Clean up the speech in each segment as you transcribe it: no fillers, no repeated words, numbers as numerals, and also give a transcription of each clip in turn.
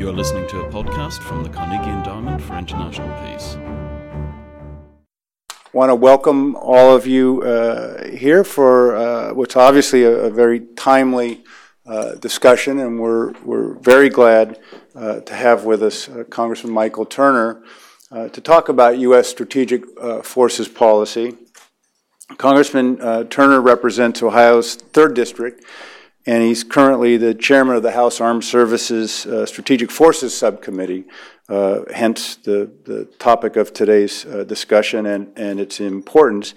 You are listening to a podcast from the Carnegie Endowment for International Peace. I want to welcome all of you here for what's obviously a very timely discussion, and we're very glad to have with us Congressman Michael Turner to talk about U.S. strategic forces policy. Congressman Turner represents Ohio's 3rd District, and he's currently the chairman of the House Armed Services Strategic Forces Subcommittee, hence the topic of today's discussion and its importance.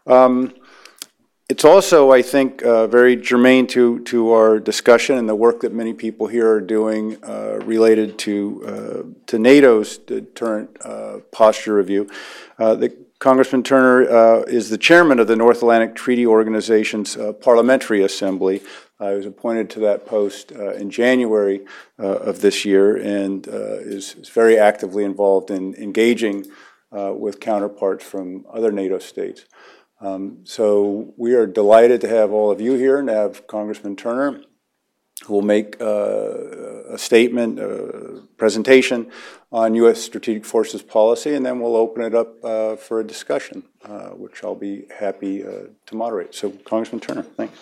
It's also, I think, very germane to our discussion and the work that many people here are doing related to NATO's deterrent posture review. Congressman Turner is the chairman of the North Atlantic Treaty Organization's Parliamentary Assembly. I was appointed to that post in January of this year and is very actively involved in engaging with counterparts from other NATO states. So we are delighted to have all of you here and to have Congressman Turner, who will make a statement, a presentation on U.S. strategic forces policy, and then we'll open it up for a discussion, which I'll be happy to moderate. So, Congressman Turner, thanks.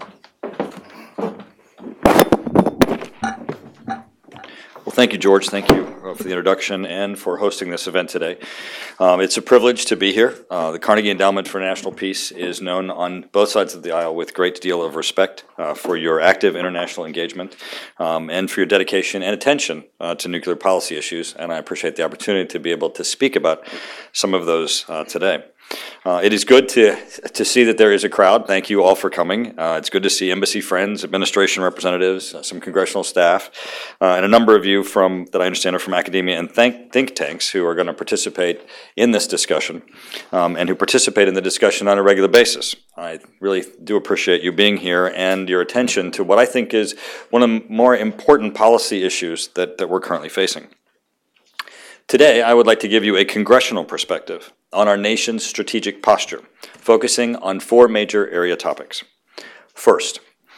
Well, thank you, George. Thank you for the introduction and for hosting this event today. It's a privilege to be here. The Carnegie Endowment for International Peace is known on both sides of the aisle with a great deal of respect for your active international engagement and for your dedication and attention to nuclear policy issues, and I appreciate the opportunity to be able to speak about some of those today. It is good to see that there is a crowd. Thank you all for coming. It's good to see embassy friends, administration representatives, some congressional staff, and a number of you that I understand are from academia and think tanks who are going to participate in this discussion and who participate in the discussion on a regular basis. I really do appreciate you being here and your attention to what I think is one of the more important policy issues that we're currently facing. Today, I would like to give you a congressional perspective on our nation's strategic posture, focusing on 4 major area topics. First,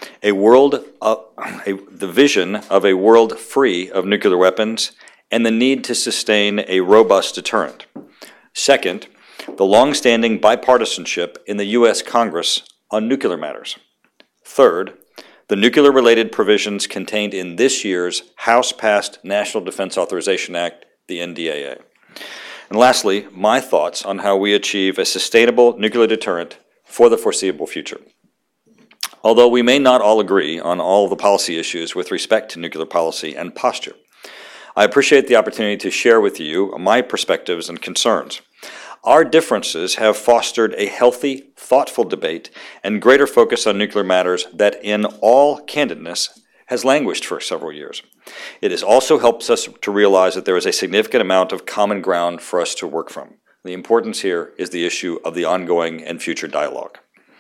the vision of a world free of nuclear weapons and the need to sustain a robust deterrent. Second, the long-standing bipartisanship in the U.S. Congress on nuclear matters. Third, the nuclear-related provisions contained in this year's House-passed National Defense Authorization Act, the NDAA. And lastly, my thoughts on how we achieve a sustainable nuclear deterrent for the foreseeable future. Although we may not all agree on all of the policy issues with respect to nuclear policy and posture, I appreciate the opportunity to share with you my perspectives and concerns. Our differences have fostered a healthy, thoughtful debate and greater focus on nuclear matters that, in all candidness, has languished for several years. It has also helped us to realize that there is a significant amount of common ground for us to work from. The importance here is the issue of the ongoing and future dialogue.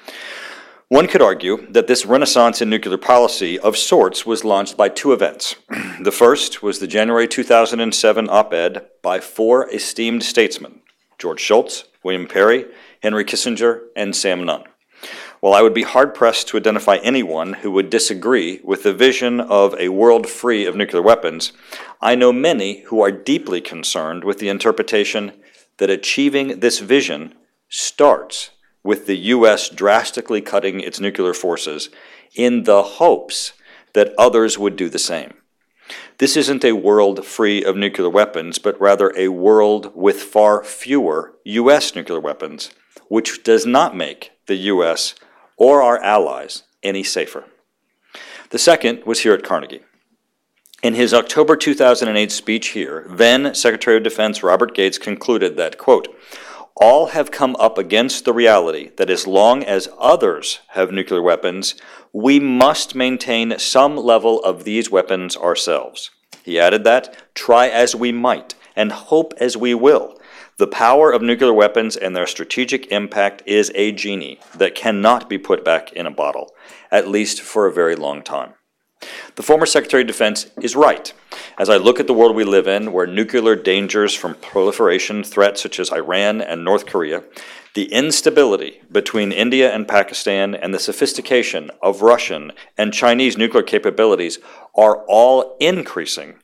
One could argue that this renaissance in nuclear policy of sorts was launched by 2 events. The first was the January 2007 op-ed by 4 esteemed statesmen, George Shultz, William Perry, Henry Kissinger, and Sam Nunn. While I would be hard-pressed to identify anyone who would disagree with the vision of a world free of nuclear weapons, I know many who are deeply concerned with the interpretation that achieving this vision starts with the U.S. drastically cutting its nuclear forces in the hopes that others would do the same. This isn't a world free of nuclear weapons, but rather a world with far fewer U.S. nuclear weapons, which does not make the U.S. or our allies any safer. The second was here at Carnegie. In his October 2008 speech here, then Secretary of Defense Robert Gates concluded that, quote, "All have come up against the reality that as long as others have nuclear weapons, we must maintain some level of these weapons ourselves." He added that, "Try as we might and hope as we will, the power of nuclear weapons and their strategic impact is a genie that cannot be put back in a bottle, at least for a very long time." The former Secretary of Defense is right. As I look at the world we live in, where nuclear dangers from proliferation threats such as Iran and North Korea, the instability between India and Pakistan, and the sophistication of Russian and Chinese nuclear capabilities are all increasing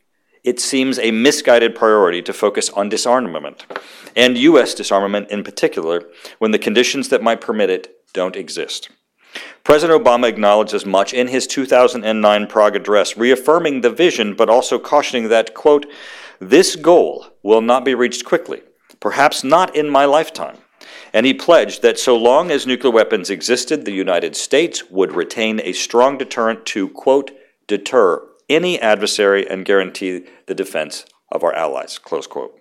it seems a misguided priority to focus on disarmament, and U.S. disarmament in particular, when the conditions that might permit it don't exist. President Obama acknowledged as much in his 2009 Prague address, reaffirming the vision but also cautioning that, quote, "This goal will not be reached quickly, perhaps not in my lifetime." And he pledged that so long as nuclear weapons existed, the United States would retain a strong deterrent to, quote, "deter any adversary and guarantee the defense of our allies," close quote.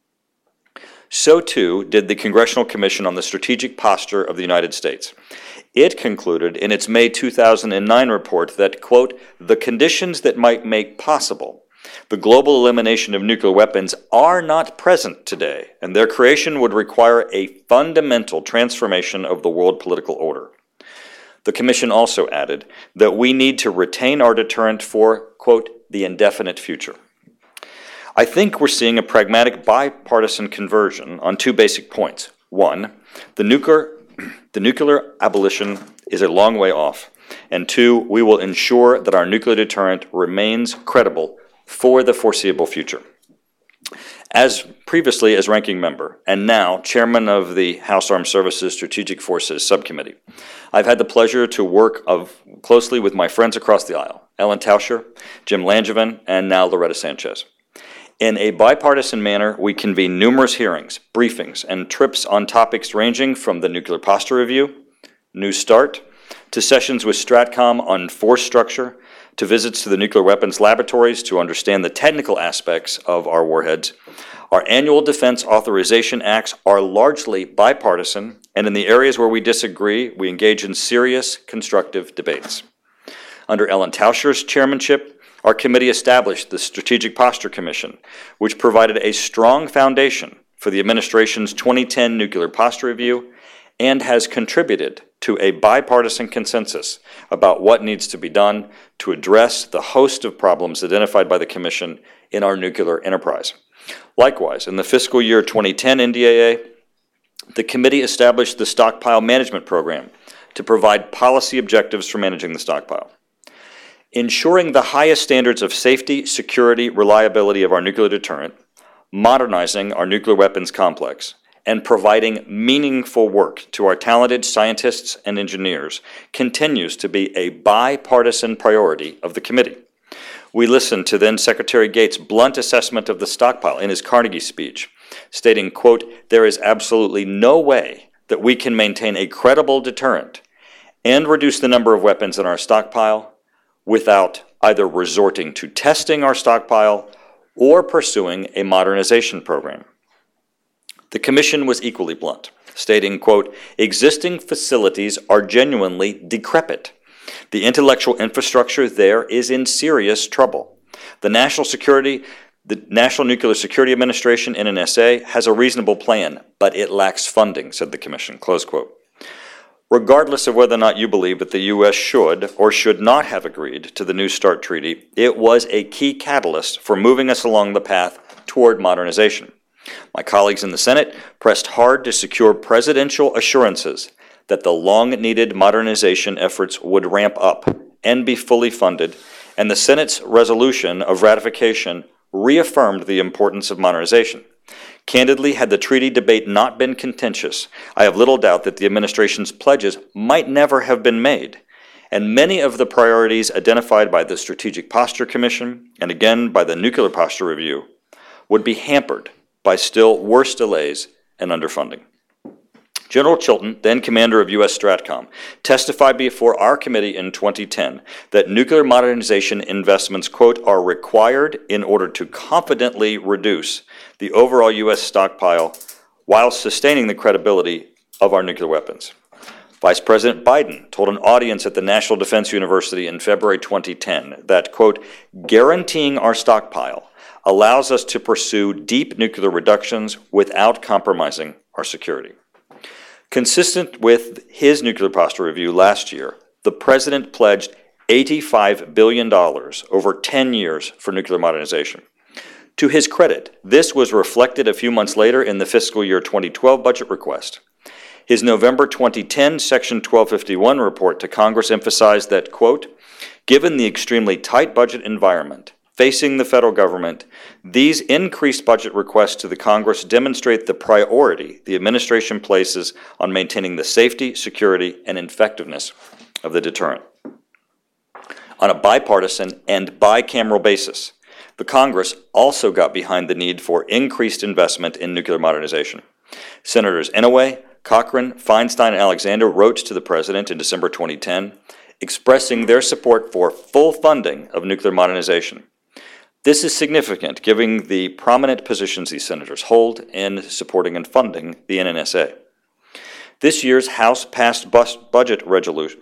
So too did the Congressional Commission on the Strategic Posture of the United States. It concluded in its May 2009 report that, quote, "the conditions that might make possible the global elimination of nuclear weapons are not present today, and their creation would require a fundamental transformation of the world political order." The Commission also added that we need to retain our deterrent for, quote, "the indefinite future." I think we're seeing a pragmatic bipartisan conversion on two basic points. One, the nuclear abolition is a long way off. And two, we will ensure that our nuclear deterrent remains credible for the foreseeable future. As previously as ranking member, and now chairman of the House Armed Services Strategic Forces Subcommittee, I've had the pleasure to work closely with my friends across the aisle, Ellen Tauscher, Jim Langevin, and now Loretta Sanchez. In a bipartisan manner, we convene numerous hearings, briefings, and trips on topics ranging from the Nuclear Posture Review, New START, to sessions with STRATCOM on force structure, to visits to the nuclear weapons laboratories to understand the technical aspects of our warheads. Our annual Defense Authorization Acts are largely bipartisan, and in the areas where we disagree, we engage in serious, constructive debates. Under Ellen Tauscher's chairmanship, our committee established the Strategic Posture Commission, which provided a strong foundation for the administration's 2010 Nuclear Posture Review and has contributed to a bipartisan consensus about what needs to be done to address the host of problems identified by the Commission in our nuclear enterprise. Likewise, in the fiscal year 2010 NDAA, the committee established the Stockpile Management Program to provide policy objectives for managing the stockpile. Ensuring the highest standards of safety, security, reliability of our nuclear deterrent, modernizing our nuclear weapons complex, and providing meaningful work to our talented scientists and engineers continues to be a bipartisan priority of the committee. We listened to then Secretary Gates' blunt assessment of the stockpile in his Carnegie speech, stating, quote, "There is absolutely no way that we can maintain a credible deterrent and reduce the number of weapons in our stockpile without either resorting to testing our stockpile or pursuing a modernization program." The Commission was equally blunt, stating, quote, "Existing facilities are genuinely decrepit. The intellectual infrastructure there is in serious trouble. The National Nuclear Security Administration, NNSA, has a reasonable plan, but it lacks funding," said the Commission, close quote. Regardless of whether or not you believe that the U.S. should or should not have agreed to the New START treaty, it was a key catalyst for moving us along the path toward modernization. My colleagues in the Senate pressed hard to secure presidential assurances that the long-needed modernization efforts would ramp up and be fully funded, and the Senate's resolution of ratification reaffirmed the importance of modernization. Candidly, had the treaty debate not been contentious, I have little doubt that the administration's pledges might never have been made, and many of the priorities identified by the Strategic Posture Commission, and again by the Nuclear Posture Review, would be hampered by still worse delays and underfunding. General Chilton, then commander of U.S. STRATCOM, testified before our committee in 2010 that nuclear modernization investments, quote, "are required in order to confidently reduce the overall U.S. stockpile while sustaining the credibility of our nuclear weapons." Vice President Biden told an audience at the National Defense University in February 2010 that, quote, "guaranteeing our stockpile allows us to pursue deep nuclear reductions without compromising our security." Consistent with his Nuclear Posture Review last year, the President pledged $85 billion over 10 years for nuclear modernization. To his credit, this was reflected a few months later in the fiscal year 2012 budget request. His November 2010 Section 1251 report to Congress emphasized that, quote, "given the extremely tight budget environment facing the federal government, these increased budget requests to the Congress demonstrate the priority the administration places on maintaining the safety, security, and effectiveness of the deterrent. On a bipartisan and bicameral basis, the Congress also got behind the need for increased investment in nuclear modernization. Senators Inouye, Cochran, Feinstein, and Alexander wrote to the President in December 2010, expressing their support for full funding of nuclear modernization. This is significant, given the prominent positions these senators hold in supporting and funding the NNSA. This year's House passed budget resolution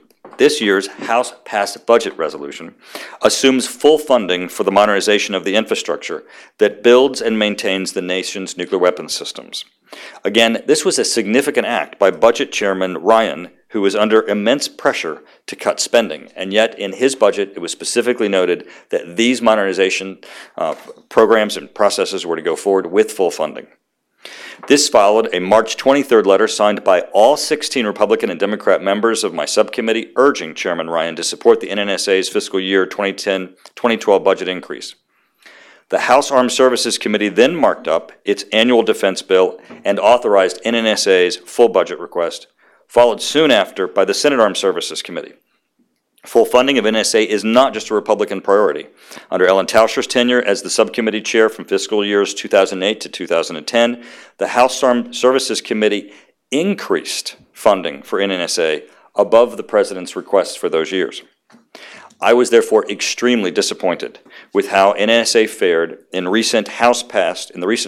assumes full funding for the modernization of the infrastructure that builds and maintains the nation's nuclear weapons systems. Again, this was a significant act by Budget Chairman Ryan, who was under immense pressure to cut spending, and yet in his budget it was specifically noted that these modernization programs and processes were to go forward with full funding. This followed a March 23rd letter signed by all 16 Republican and Democrat members of my subcommittee urging Chairman Ryan to support the NNSA's fiscal year 2010-2012 budget increase. The House Armed Services Committee then marked up its annual defense bill and authorized NNSA's full budget request, followed soon after by the Senate Armed Services Committee. Full funding of NNSA is not just a Republican priority. Under Ellen Tauscher's tenure as the subcommittee chair from fiscal years 2008 to 2010, the House Armed Services Committee increased funding for NNSA above the President's requests for those years. I was therefore extremely disappointed with how NNSA fared in the recent House-passed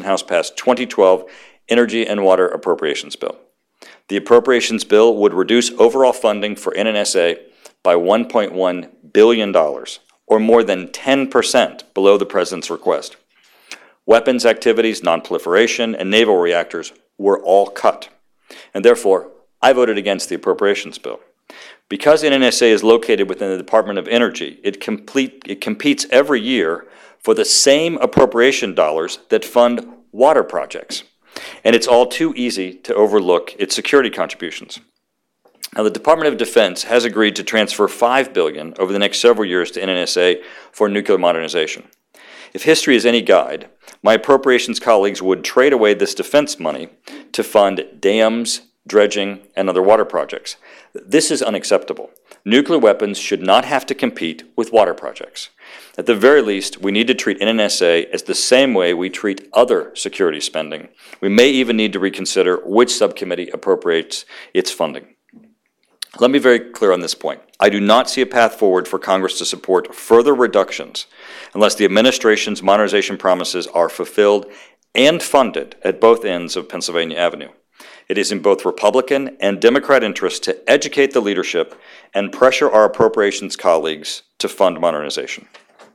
2012 Energy and Water Appropriations Bill. The appropriations bill would reduce overall funding for NNSA by $1.1 billion, or more than 10% below the President's request. Weapons activities, nonproliferation, and naval reactors were all cut, and therefore I voted against the appropriations bill. Because NNSA is located within the Department of Energy, it competes every year for the same appropriation dollars that fund water projects, and it's all too easy to overlook its security contributions. Now, the Department of Defense has agreed to transfer $5 billion over the next several years to NNSA for nuclear modernization. If history is any guide, my appropriations colleagues would trade away this defense money to fund dams, dredging, and other water projects. This is unacceptable. Nuclear weapons should not have to compete with water projects. At the very least, we need to treat NNSA as the same way we treat other security spending. We may even need to reconsider which subcommittee appropriates its funding. Let me be very clear on this point. I do not see a path forward for Congress to support further reductions unless the administration's modernization promises are fulfilled and funded at both ends of Pennsylvania Avenue. It is in both Republican and Democrat interest to educate the leadership and pressure our appropriations colleagues to fund modernization.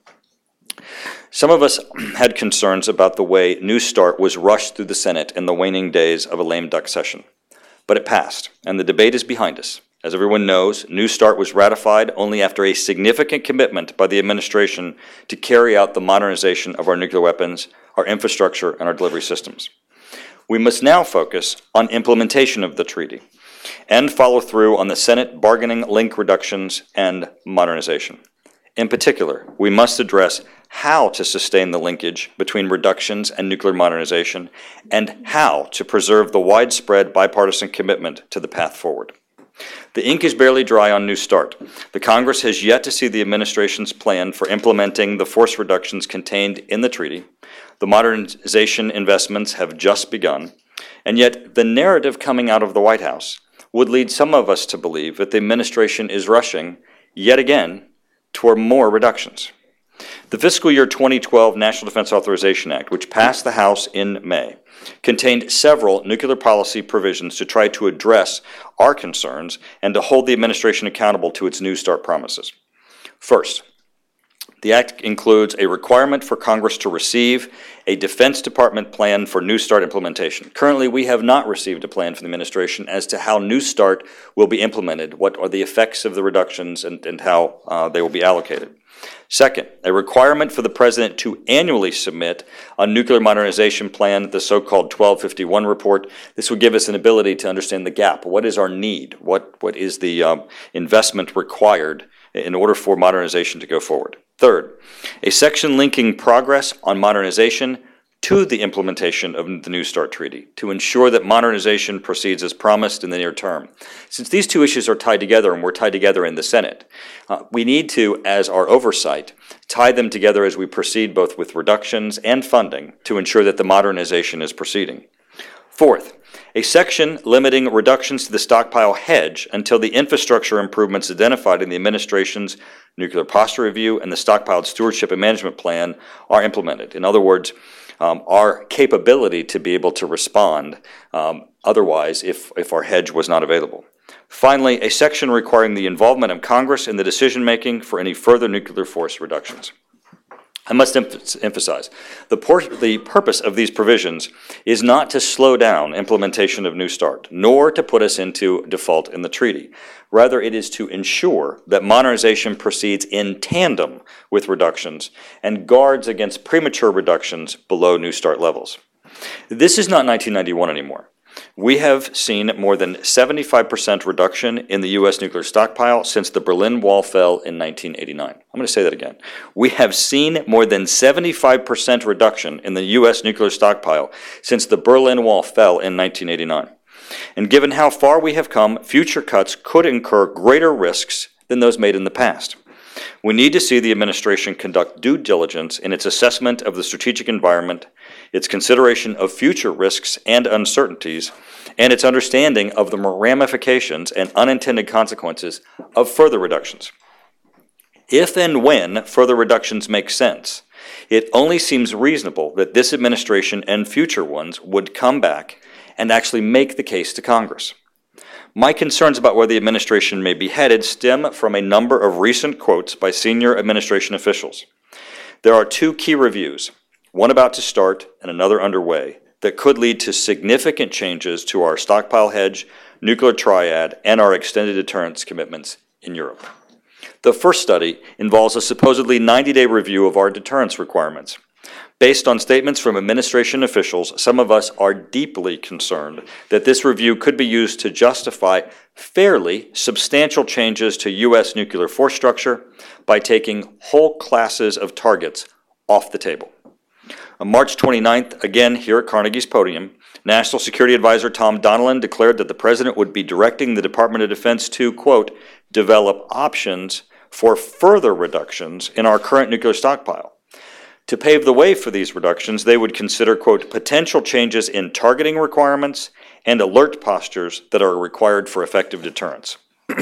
Some of us had concerns about the way New START was rushed through the Senate in the waning days of a lame duck session. But it passed, and the debate is behind us. As everyone knows, New START was ratified only after a significant commitment by the administration to carry out the modernization of our nuclear weapons, our infrastructure, and our delivery systems. We must now focus on implementation of the treaty and follow through on the Senate bargaining link reductions and modernization. In particular, we must address how to sustain the linkage between reductions and nuclear modernization and how to preserve the widespread bipartisan commitment to the path forward. The ink is barely dry on New START. The Congress has yet to see the administration's plan for implementing the force reductions contained in the treaty. The modernization investments have just begun, and yet the narrative coming out of the White House would lead some of us to believe that the administration is rushing, yet again, toward more reductions. The fiscal year 2012 National Defense Authorization Act, which passed the House in May, contained several nuclear policy provisions to try to address our concerns and to hold the administration accountable to its New START promises. First, the Act includes a requirement for Congress to receive a Defense Department plan for New START implementation. Currently, we have not received a plan from the administration as to how New START will be implemented, what are the effects of the reductions, and how they will be allocated. Second, a requirement for the President to annually submit a nuclear modernization plan, the so-called 1251 report. This would give us an ability to understand the gap. What is our need? What is the investment required in order for modernization to go forward? Third, a section linking progress on modernization to the implementation of the New START Treaty to ensure that modernization proceeds as promised in the near term. Since these two issues are tied together and we're tied together in the Senate, we need to, as our oversight, tie them together as we proceed both with reductions and funding to ensure that the modernization is proceeding. Fourth, a section limiting reductions to the stockpile hedge until the infrastructure improvements identified in the administration's nuclear posture review and the stockpiled stewardship and management plan are implemented. In other words, our capability to be able to respond otherwise if our hedge was not available. Finally, a section requiring the involvement of Congress in the decision-making for any further nuclear force reductions. I must emphasize, the purpose of these provisions is not to slow down implementation of New START, nor to put us into default in the treaty. Rather, it is to ensure that modernization proceeds in tandem with reductions and guards against premature reductions below New START levels. This is not 1991 anymore. We have seen more than 75% reduction in the U.S. nuclear stockpile since the Berlin Wall fell in 1989. I'm going to say that again. We have seen more than 75% reduction in the U.S. nuclear stockpile since the Berlin Wall fell in 1989. And given how far we have come, future cuts could incur greater risks than those made in the past. We need to see the administration conduct due diligence in its assessment of the strategic environment, its consideration of future risks and uncertainties, and its understanding of the ramifications and unintended consequences of further reductions. If and when further reductions make sense, it only seems reasonable that this administration and future ones would come back and actually make the case to Congress. My concerns about where the administration may be headed stem from a number of recent quotes by senior administration officials. There are two key reviews, one about to start and another underway, that could lead to significant changes to our stockpile hedge, nuclear triad, and our extended deterrence commitments in Europe. The first study involves a supposedly 90-day review of our deterrence requirements. Based on statements from administration officials, some of us are deeply concerned that this review could be used to justify fairly substantial changes to U.S. nuclear force structure by taking whole classes of targets off the table. On March 29th, again here at Carnegie's podium, National Security Advisor Tom Donilon declared that the President would be directing the Department of Defense to, quote, develop options for further reductions in our current nuclear stockpile. To pave the way for these reductions, they would consider, quote, potential changes in targeting requirements and alert postures that are required for effective deterrence.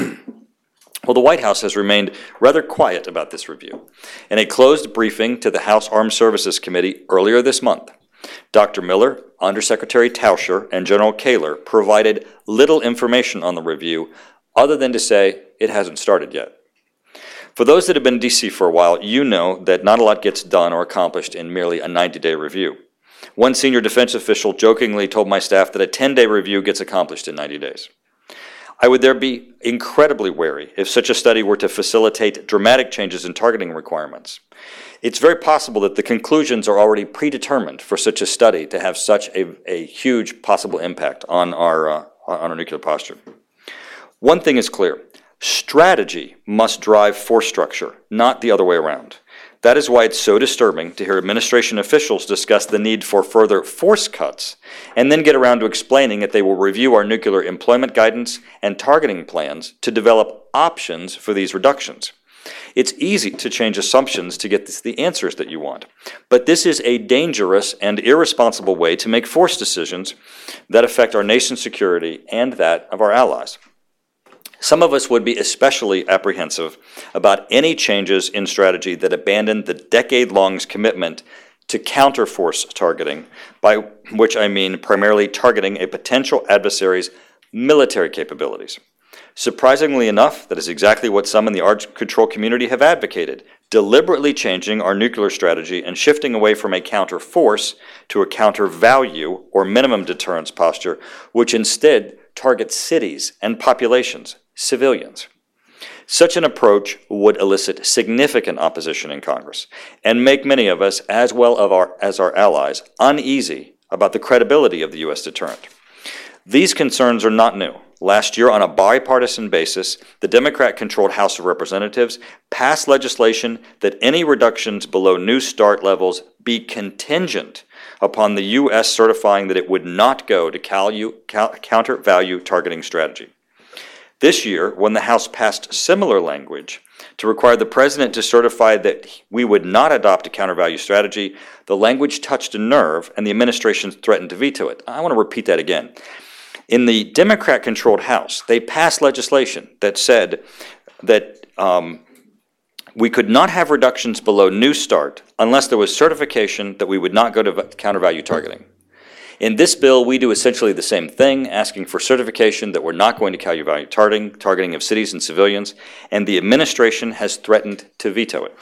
Well, the White House has remained rather quiet about this review. In a closed briefing to the House Armed Services Committee earlier this month, Dr. Miller, Undersecretary Tauscher, and General Kaler provided little information on the review other than to say it hasn't started yet. For those that have been in D.C. for a while, you know that not a lot gets done or accomplished in merely a 90-day review. One senior defense official jokingly told my staff that a 10-day review gets accomplished in 90 days. I would there be incredibly wary if such a study were to facilitate dramatic changes in targeting requirements. It's very possible that the conclusions are already predetermined for such a study to have such a huge possible impact on our nuclear posture. One thing is clear. Strategy must drive force structure, not the other way around. That is why it's so disturbing to hear administration officials discuss the need for further force cuts and then get around to explaining that they will review our nuclear employment guidance and targeting plans to develop options for these reductions. It's easy to change assumptions to get the answers that you want, but this is a dangerous and irresponsible way to make force decisions that affect our nation's security and that of our allies. Some of us would be especially apprehensive about any changes in strategy that abandon the decade-long commitment to counter-force targeting, by which I mean primarily targeting a potential adversary's military capabilities. Surprisingly enough, that is exactly what some in the arms control community have advocated, deliberately changing our nuclear strategy and shifting away from a counter-force to a counter-value or minimum deterrence posture, which instead targets cities and populations, civilians. Such an approach would elicit significant opposition in Congress and make many of us, as well as our allies, uneasy about the credibility of the U.S. deterrent. These concerns are not new. Last year, on a bipartisan basis, the Democrat-controlled House of Representatives passed legislation that any reductions below New START levels be contingent upon the U.S. certifying that it would not go to counter value targeting strategy. This year, when the House passed similar language to require the President to certify that we would not adopt a counter value strategy, the language touched a nerve and the administration threatened to veto it. I want to repeat that again. In the Democrat-controlled House, they passed legislation that said that we could not have reductions below New START unless there was certification that we would not go to counter value targeting. In this bill, we do essentially the same thing, asking for certification that we're not going to counter value targeting of cities and civilians, and the administration has threatened to veto it.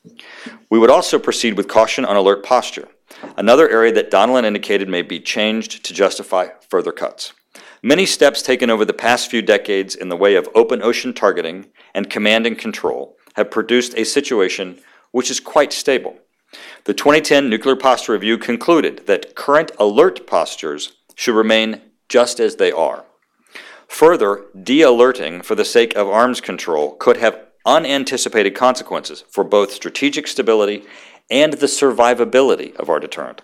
We would also proceed with caution on alert posture, another area that Donilon indicated may be changed to justify further cuts. Many steps taken over the past few decades in the way of open ocean targeting and command and control have produced a situation which is quite stable. The 2010 Nuclear Posture Review concluded that current alert postures should remain just as they are. Further, de-alerting for the sake of arms control could have unanticipated consequences for both strategic stability and the survivability of our deterrent.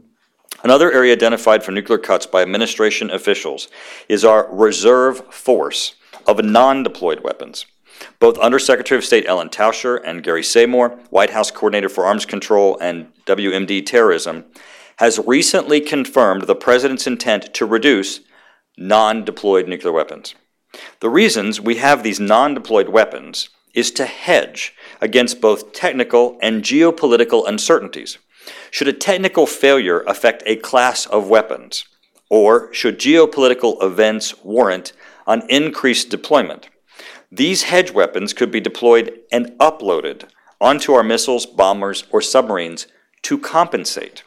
Another area identified for nuclear cuts by administration officials is our reserve force of non-deployed weapons. Both Undersecretary of State Ellen Tauscher and Gary Seymour, White House Coordinator for Arms Control and WMD Terrorism, has recently confirmed the President's intent to reduce non-deployed nuclear weapons. The reasons we have these non-deployed weapons is to hedge against both technical and geopolitical uncertainties. Should a technical failure affect a class of weapons, or should geopolitical events warrant an increased deployment, these hedge weapons could be deployed and uploaded onto our missiles, bombers, or submarines to compensate.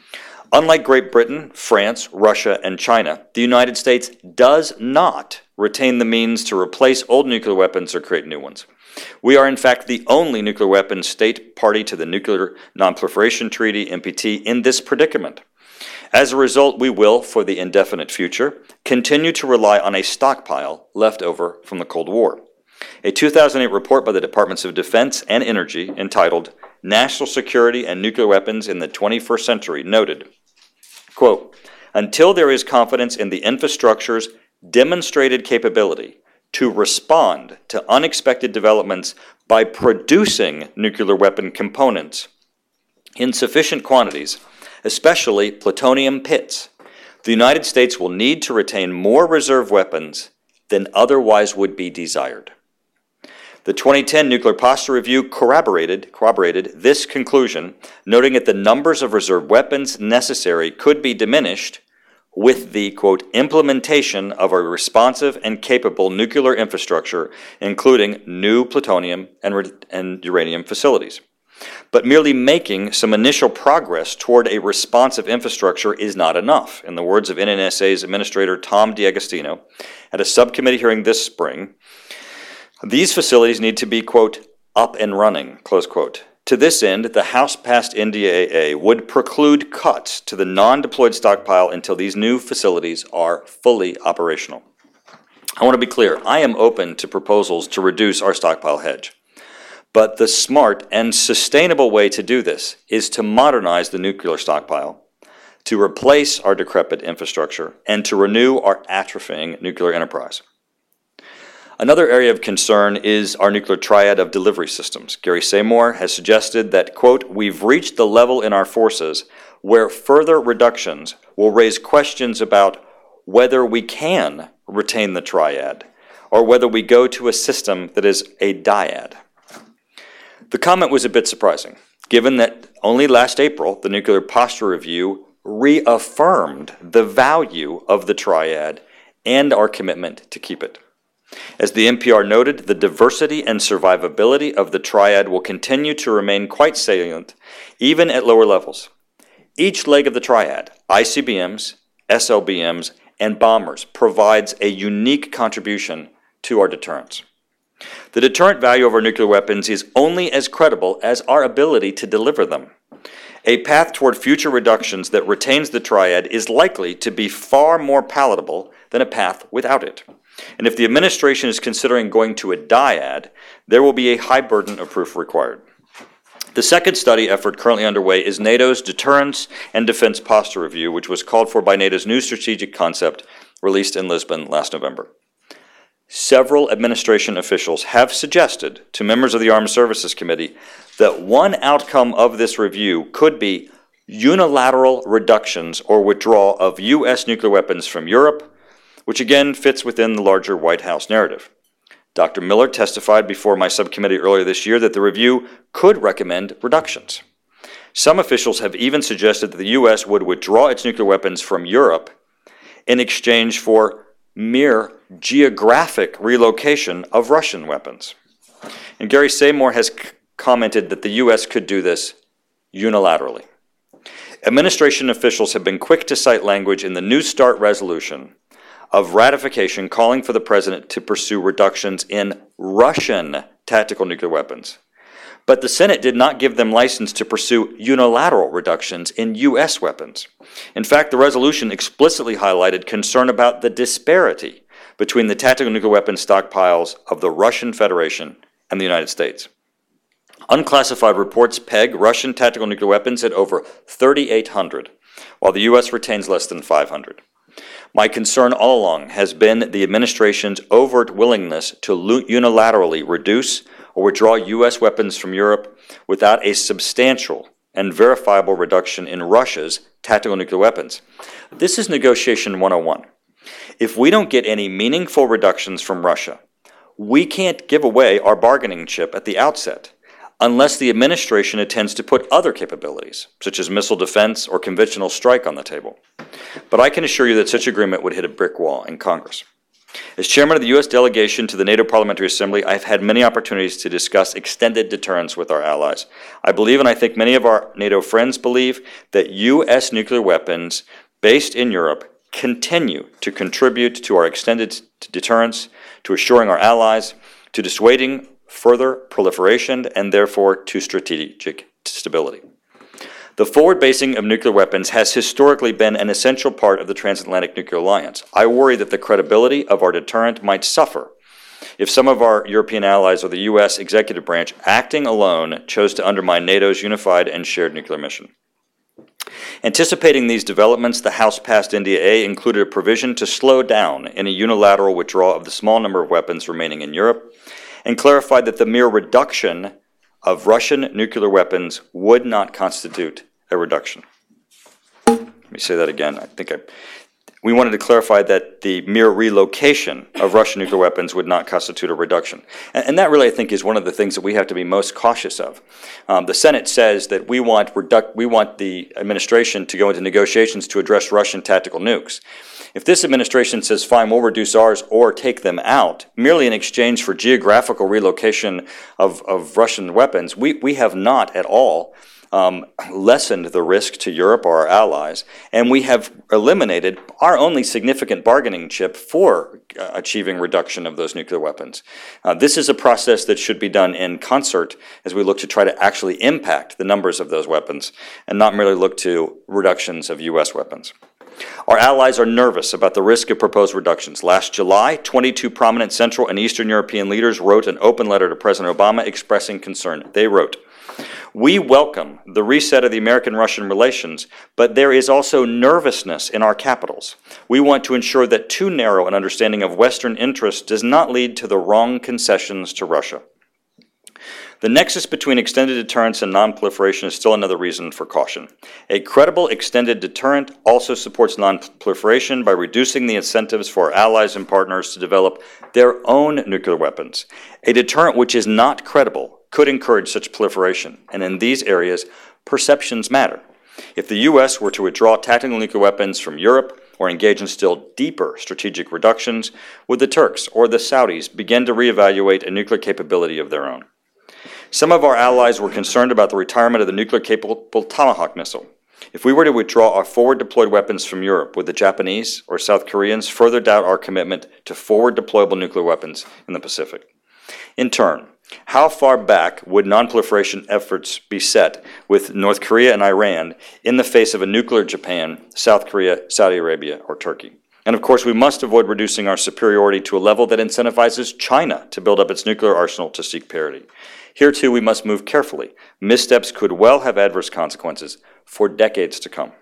Unlike Great Britain, France, Russia, and China, the United States does not retain the means to replace old nuclear weapons or create new ones. We are, in fact, the only nuclear weapons state party to the Nuclear Non-Proliferation Treaty, NPT, in this predicament. As a result, we will, for the indefinite future, continue to rely on a stockpile left over from the Cold War. A 2008 report by the Departments of Defense and Energy entitled National Security and Nuclear Weapons in the 21st Century noted, quote, "Until there is confidence in the infrastructure's demonstrated capability to respond to unexpected developments by producing nuclear weapon components in sufficient quantities, especially plutonium pits, the United States will need to retain more reserve weapons than otherwise would be desired." The 2010 Nuclear Posture Review corroborated this conclusion, noting that the numbers of reserve weapons necessary could be diminished with the, quote, implementation of a responsive and capable nuclear infrastructure, including new plutonium and uranium facilities. But merely making some initial progress toward a responsive infrastructure is not enough. In the words of NNSA's Administrator Tom D'Agostino at a subcommittee hearing this spring, these facilities need to be, quote, up and running, close quote. To this end, the House-passed NDAA would preclude cuts to the non-deployed stockpile until these new facilities are fully operational. I want to be clear, I am open to proposals to reduce our stockpile hedge. But the smart and sustainable way to do this is to modernize the nuclear stockpile, to replace our decrepit infrastructure, and to renew our atrophying nuclear enterprise. Another area of concern is our nuclear triad of delivery systems. Gary Seymour has suggested that, quote, "We've reached the level in our forces where further reductions will raise questions about whether we can retain the triad or whether we go to a system that is a dyad." The comment was a bit surprising, given that only last April the Nuclear Posture Review reaffirmed the value of the triad and our commitment to keep it. As the NPR noted, the diversity and survivability of the triad will continue to remain quite salient, even at lower levels. Each leg of the triad, ICBMs, SLBMs, and bombers, provides a unique contribution to our deterrence. The deterrent value of our nuclear weapons is only as credible as our ability to deliver them. A path toward future reductions that retains the triad is likely to be far more palatable than a path without it. And if the administration is considering going to a dyad, there will be a high burden of proof required. The second study effort currently underway is NATO's Deterrence and Defense Posture Review, which was called for by NATO's new strategic concept released in Lisbon last November. Several administration officials have suggested to members of the Armed Services Committee that one outcome of this review could be unilateral reductions or withdrawal of U.S. nuclear weapons from Europe, which again fits within the larger White House narrative. Dr. Miller testified before my subcommittee earlier this year that the review could recommend reductions. Some officials have even suggested that the U.S. would withdraw its nuclear weapons from Europe in exchange for mere geographic relocation of Russian weapons. And Gary Seymour has commented that the U.S. could do this unilaterally. Administration officials have been quick to cite language in the New START resolution of ratification calling for the president to pursue reductions in Russian tactical nuclear weapons. But the Senate did not give them license to pursue unilateral reductions in U.S. weapons. In fact, the resolution explicitly highlighted concern about the disparity between the tactical nuclear weapons stockpiles of the Russian Federation and the United States. Unclassified reports peg Russian tactical nuclear weapons at over 3,800, while the U.S. retains less than 500. My concern all along has been the administration's overt willingness to unilaterally reduce or withdraw U.S. weapons from Europe without a substantial and verifiable reduction in Russia's tactical nuclear weapons. This is negotiation 101. If we don't get any meaningful reductions from Russia, we can't give away our bargaining chip at the outset unless the administration intends to put other capabilities, such as missile defense or conventional strike, on the table. But I can assure you that such agreement would hit a brick wall in Congress. As chairman of the U.S. delegation to the NATO Parliamentary Assembly, I've had many opportunities to discuss extended deterrence with our allies. I believe, and I think many of our NATO friends believe, that U.S. nuclear weapons based in Europe continue to contribute to our extended deterrence, to assuring our allies, to dissuading further proliferation, and therefore to strategic stability. The forward basing of nuclear weapons has historically been an essential part of the transatlantic nuclear alliance. I worry that the credibility of our deterrent might suffer if some of our European allies or the U.S. executive branch, acting alone, chose to undermine NATO's unified and shared nuclear mission. Anticipating these developments, the House passed NDAA included a provision to slow down any unilateral withdrawal of the small number of weapons remaining in Europe, and clarified that the mere reduction of Russian nuclear weapons would not constitute a reduction. Let me say that again. We wanted to clarify that the mere relocation of Russian nuclear weapons would not constitute a reduction. And that really, I think, is one of the things that we have to be most cautious of. The Senate says that we want the administration to go into negotiations to address Russian tactical nukes. If this administration says, fine, we'll reduce ours or take them out, merely in exchange for geographical relocation of Russian weapons, we have not at all lessened the risk to Europe or our allies, and we have eliminated our only significant bargaining chip for achieving reduction of those nuclear weapons. This is a process that should be done in concert as we look to try to actually impact the numbers of those weapons and not merely look to reductions of U.S. weapons. Our allies are nervous about the risk of proposed reductions. Last July, 22 prominent Central and Eastern European leaders wrote an open letter to President Obama expressing concern. They wrote, "We welcome the reset of the American-Russian relations, but there is also nervousness in our capitals. We want to ensure that too narrow an understanding of Western interests does not lead to the wrong concessions to Russia. The nexus between extended deterrence and non-proliferation is still another reason for caution. A credible extended deterrent also supports non-proliferation by reducing the incentives for our allies and partners to develop their own nuclear weapons. A deterrent which is not credible could encourage such proliferation, and in these areas, perceptions matter. If the U.S. were to withdraw tactical nuclear weapons from Europe or engage in still deeper strategic reductions, would the Turks or the Saudis begin to reevaluate a nuclear capability of their own? Some of our allies were concerned about the retirement of the nuclear-capable Tomahawk missile. If we were to withdraw our forward-deployed weapons from Europe, would the Japanese or South Koreans further doubt our commitment to forward-deployable nuclear weapons in the Pacific? In turn, How far back would non-proliferation efforts be set with North Korea and Iran in the face of a nuclear Japan, South Korea, Saudi Arabia, or Turkey? And of course, we must avoid reducing our superiority to a level that incentivizes China to build up its nuclear arsenal to seek parity. Here, too, we must move carefully. Missteps could well have adverse consequences for decades to come.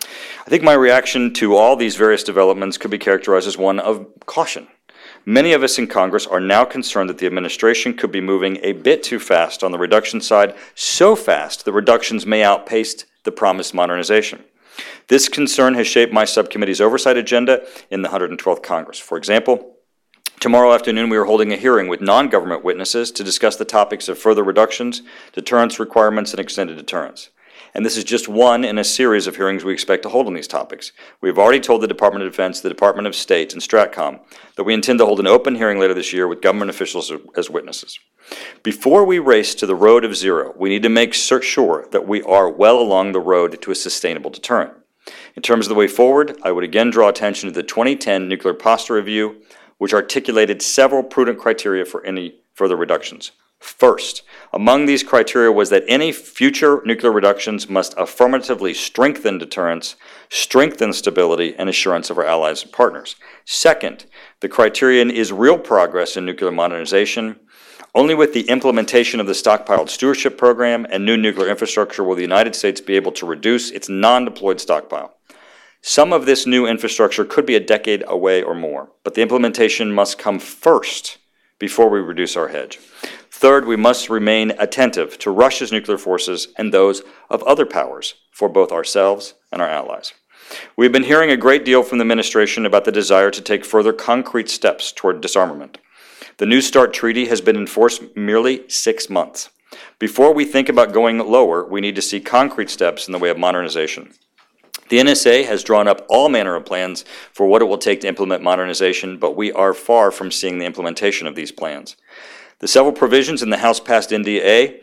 I think my reaction to all these various developments could be characterized as one of caution. Many of us in Congress are now concerned that the administration could be moving a bit too fast on the reduction side, so fast that reductions may outpace the promised modernization. This concern has shaped my subcommittee's oversight agenda in the 112th Congress. For example, tomorrow afternoon we are holding a hearing with non-government witnesses to discuss the topics of further reductions, deterrence requirements, and extended deterrence. And this is just one in a series of hearings we expect to hold on these topics. We have already told the Department of Defense, the Department of State, and STRATCOM that we intend to hold an open hearing later this year with government officials as witnesses. Before we race to the road of zero, we need to make sure that we are well along the road to a sustainable deterrent. In terms of the way forward, I would again draw attention to the 2010 Nuclear Posture Review, which articulated several prudent criteria for any further reductions. First, among these criteria was that any future nuclear reductions must affirmatively strengthen deterrence, strengthen stability, and assurance of our allies and partners. Second, the criterion is real progress in nuclear modernization. Only with the implementation of the Stockpiled Stewardship Program and new nuclear infrastructure will the United States be able to reduce its non-deployed stockpile. Some of this new infrastructure could be a decade away or more, but the implementation must come first before we reduce our hedge. Third, we must remain attentive to Russia's nuclear forces and those of other powers for both ourselves and our allies. We've been hearing a great deal from the administration about the desire to take further concrete steps toward disarmament. The New START treaty has been in force merely 6 months. Before we think about going lower, we need to see concrete steps in the way of modernization. The NSA has drawn up all manner of plans for what it will take to implement modernization, but we are far from seeing the implementation of these plans. The several provisions in the House-passed NDAA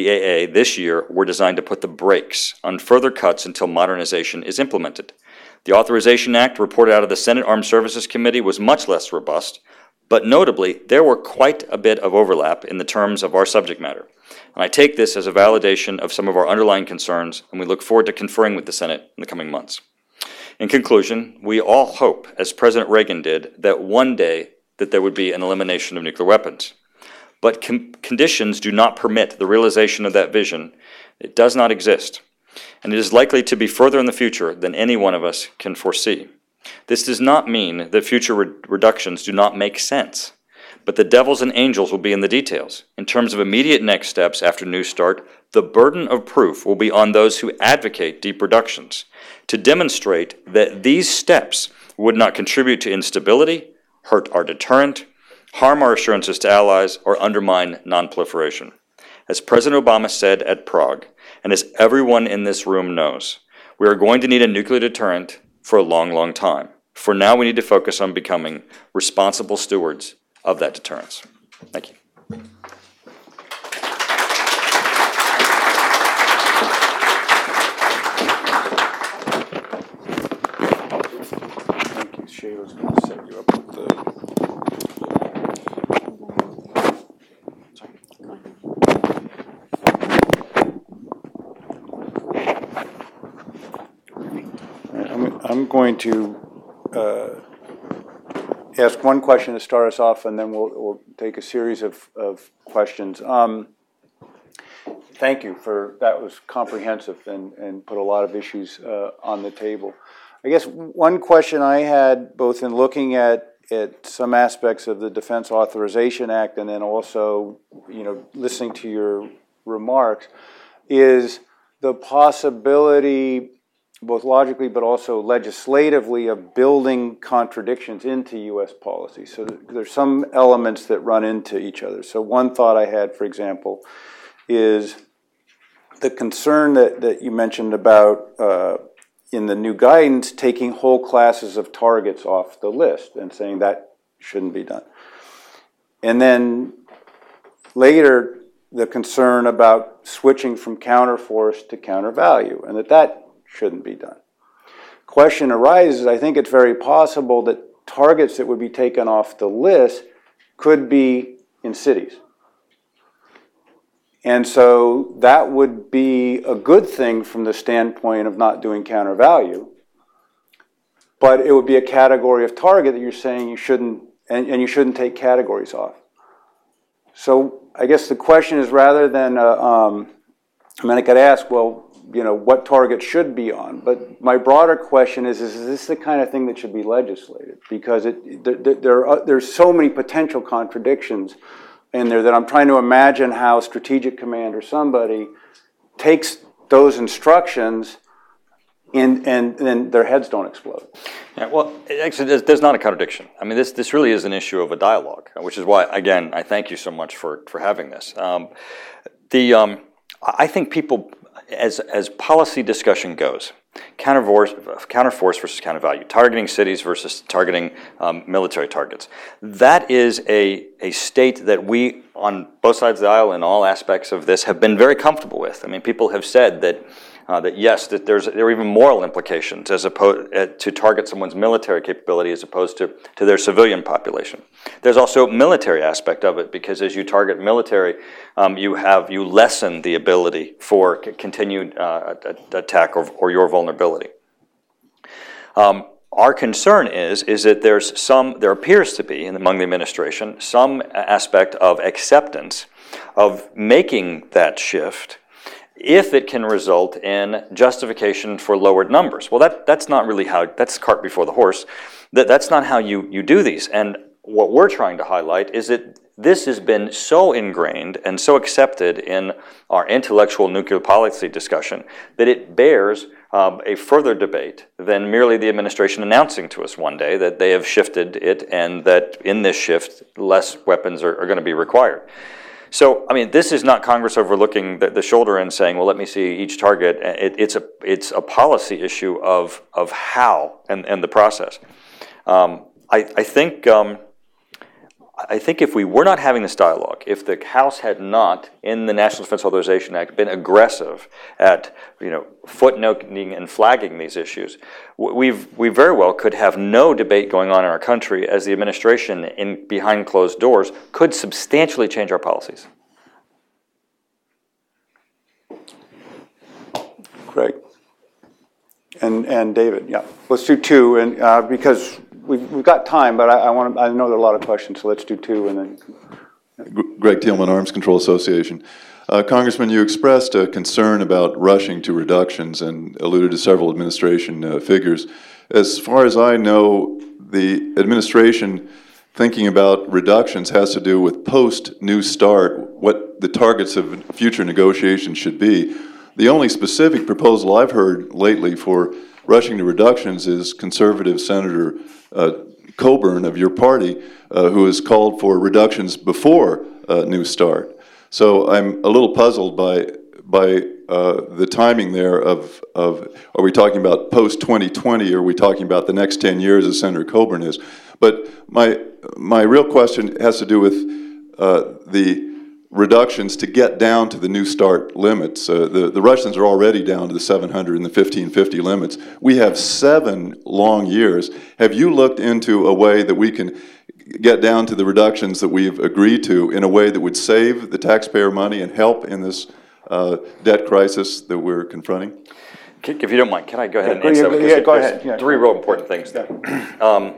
this year were designed to put the brakes on further cuts until modernization is implemented. The Authorization Act reported out of the Senate Armed Services Committee was much less robust, but notably, there were quite a bit of overlap in the terms of our subject matter. And I take this as a validation of some of our underlying concerns, and we look forward to conferring with the Senate in the coming months. In conclusion, we all hope, as President Reagan did, that one day that there would be an elimination of nuclear weapons. But conditions do not permit the realization of that vision. It does not exist, and it is likely to be further in the future than any one of us can foresee. This does not mean that future reductions do not make sense, but the devils and angels will be in the details. In terms of immediate next steps after New START, the burden of proof will be on those who advocate deep reductions to demonstrate that these steps would not contribute to instability, hurt our deterrent, harm our assurances to allies, or undermine nonproliferation. As President Obama said at Prague, and as everyone in this room knows, we are going to need a nuclear deterrent for a long, long time. For now, we need to focus on becoming responsible stewards of that deterrence. Thank you. Thank you. Shayla's going to set you up with the... I'm going to ask one question to start us off, and then we'll take a series of questions. Thank you for that. Was comprehensive and put a lot of issues on the table. I guess one question I had, both in looking at some aspects of the Defense Authorization Act and then also, listening to your remarks, is the possibility, both logically but also legislatively, of building contradictions into U.S. policy. So there's some elements that run into each other. So one thought I had, for example, is the concern that you mentioned about in the new guidance, taking whole classes of targets off the list and saying that shouldn't be done. And then later, the concern about switching from counterforce to countervalue, and that shouldn't be done. Question arises, I think it's very possible that targets that would be taken off the list could be in cities. And so that would be a good thing from the standpoint of not doing counter value. But it would be a category of target that you're saying you shouldn't, and you shouldn't take categories off. So I guess the question is, rather than, I could ask, well, what target should be on? But my broader question is this the kind of thing that should be legislated? Because there's so many potential contradictions in there that I'm trying to imagine how Strategic Command or somebody takes those instructions and then their heads don't explode. Yeah, well, actually, there's not a contradiction. I mean, this really is an issue of a dialogue, which is why, again, I thank you so much for having this. I think people, as policy discussion goes, counterforce versus counter value, targeting cities versus targeting military targets. That is a state that we, on both sides of the aisle in all aspects of this, have been very comfortable with. I mean, people have said that yes, that there are even moral implications as opposed to target someone's military capability as opposed to their civilian population. There's also a military aspect of it, because as you target military, you lessen the ability for continued attack or your vulnerability. Our concern is that there appears to be among the administration some aspect of acceptance of making that shift, if it can result in justification for lowered numbers. Well, that's not really that's cart before the horse. That's not how you do these. And what we're trying to highlight is that this has been so ingrained and so accepted in our intellectual nuclear policy discussion that it bears a further debate than merely the administration announcing to us one day that they have shifted it and that in this shift less weapons are going to be required. So, I mean, this is not Congress overlooking the shoulder and saying, well, let me see each target. It's a policy issue of how and the process. I think if we were not having this dialogue, if the House had not, in the National Defense Authorization Act, been aggressive at footnoting and flagging these issues, we very well could have no debate going on in our country, as the administration, behind closed doors, could substantially change our policies. Greg and David, yeah. Let's do two, and because we've got time, but I know there are a lot of questions, so let's do two, and then. Greg Thielman, Arms Control Association. Congressman, you expressed a concern about rushing to reductions and alluded to several administration figures. As far as I know, the administration thinking about reductions has to do with post-New START, what the targets of future negotiations should be. The only specific proposal I've heard lately for rushing to reductions is conservative Senator Coburn of your party, who has called for reductions before New START. So I'm a little puzzled by the timing there of are we talking about post-2020, or are we talking about the next 10 years as Senator Coburn is? But my real question has to do with the reductions to get down to the New START limits. The Russians are already down to the 700 and the 1550 limits. We have 7 long years. Have you looked into a way that we can get down to the reductions that we've agreed to in a way that would save the taxpayer money and help in this debt crisis that we're confronting? If you don't mind, can I go ahead and answer that? Yeah, go ahead. Yeah. 3 real important things there.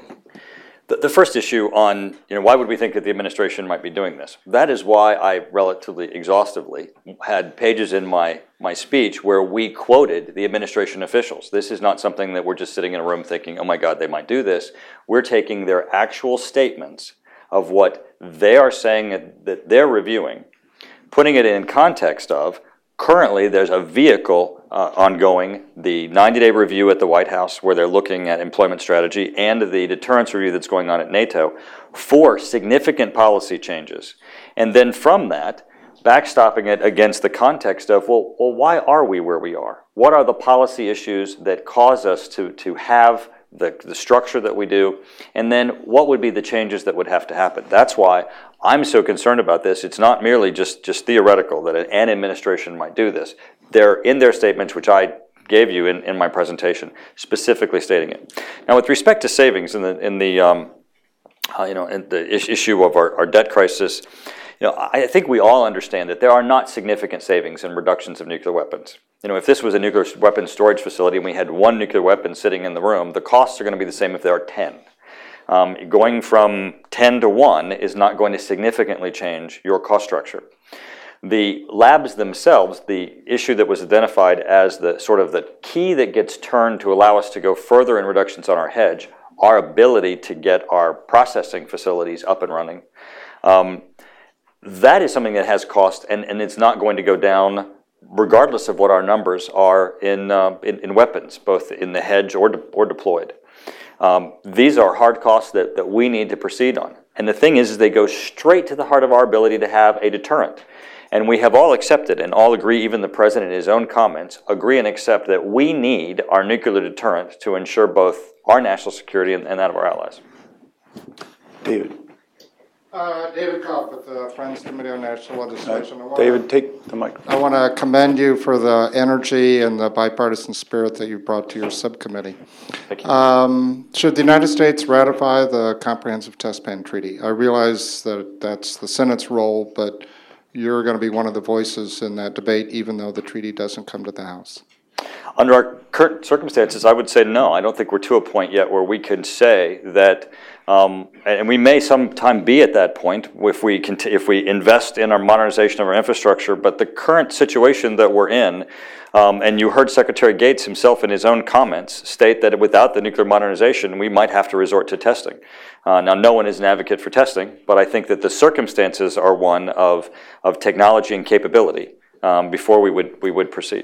The first issue on, why would we think that the administration might be doing this? That is why I relatively exhaustively had pages in my speech where we quoted the administration officials. This is not something that we're just sitting in a room thinking, oh my God, they might do this. We're taking their actual statements of what they are saying that they're reviewing, putting it in context of, currently there's a vehicle ongoing, the 90-day review at the White House where they're looking at employment strategy, and the deterrence review that's going on at NATO for significant policy changes. And then from that, backstopping it against the context of, well, why are we where we are? What are the policy issues that cause us to have the structure that we do? And then what would be the changes that would have to happen? That's why I'm so concerned about this. It's not merely just theoretical that an administration might do this. They're in their statements, which I gave you in my presentation, specifically stating it. Now, with respect to savings in the issue of our debt crisis, I think we all understand that there are not significant savings in reductions of nuclear weapons. If this was a nuclear weapons storage facility and we had one nuclear weapon sitting in the room, the costs are going to be the same if there are 10. Going from 10 to 1 is not going to significantly change your cost structure. The labs themselves, the issue that was identified as the sort of the key that gets turned to allow us to go further in reductions on our hedge, our ability to get our processing facilities up and running, that is something that has cost, and it's not going to go down regardless of what our numbers are in weapons, both in the hedge or deployed. These are hard costs that we need to proceed on. And the thing is they go straight to the heart of our ability to have a deterrent. And we have all accepted and all agree, even the President in his own comments, agree and accept that we need our nuclear deterrent to ensure both our national security and that of our allies. David. David Kopp with the Friends Committee on National Legislation. David, take the microphone. I want to commend you for the energy and the bipartisan spirit that you brought to your subcommittee. Thank you. Should the United States ratify the Comprehensive Test Ban Treaty? I realize that that's the Senate's role, but you're going to be one of the voices in that debate, even though the treaty doesn't come to the House. Under our current circumstances, I would say no. I don't think we're to a point yet where we can say that, and we may sometime be at that point if we invest in our modernization of our infrastructure, but the current situation that we're in, and you heard Secretary Gates himself in his own comments state that without the nuclear modernization, we might have to resort to testing. Now, no one is an advocate for testing, but I think that the circumstances are one of technology and capability before we would proceed.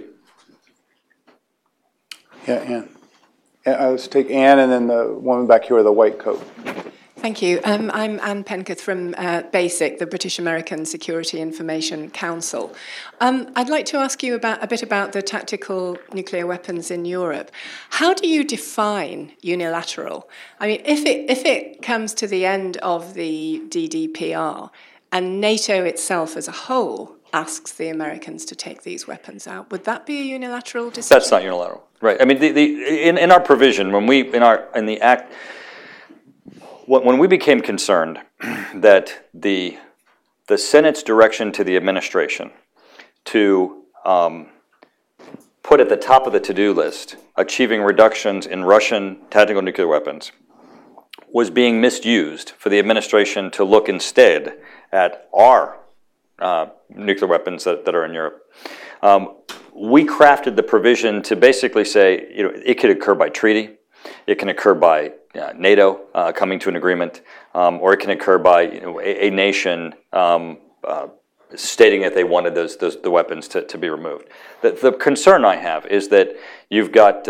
Yeah, Ann. Let's take Ann and then the woman back here with the white coat. Thank you. I'm Anne Penketh from BASIC, the British American Security Information Council. I'd like to ask you a bit about the tactical nuclear weapons in Europe. How do you define unilateral? I mean, if it comes to the end of the DDPR and NATO itself as a whole asks the Americans to take these weapons out, would that be a unilateral decision? That's not unilateral, right? I mean, in our provision, when the Act. When we became concerned that the Senate's direction to the administration to put at the top of the to-do list achieving reductions in Russian tactical nuclear weapons was being misused for the administration to look instead at our nuclear weapons that are in Europe, we crafted the provision to basically say, it could occur by treaty, it can occur by NATO coming to an agreement, or it can occur by a nation stating that they wanted the weapons to be removed. The concern I have is that you've got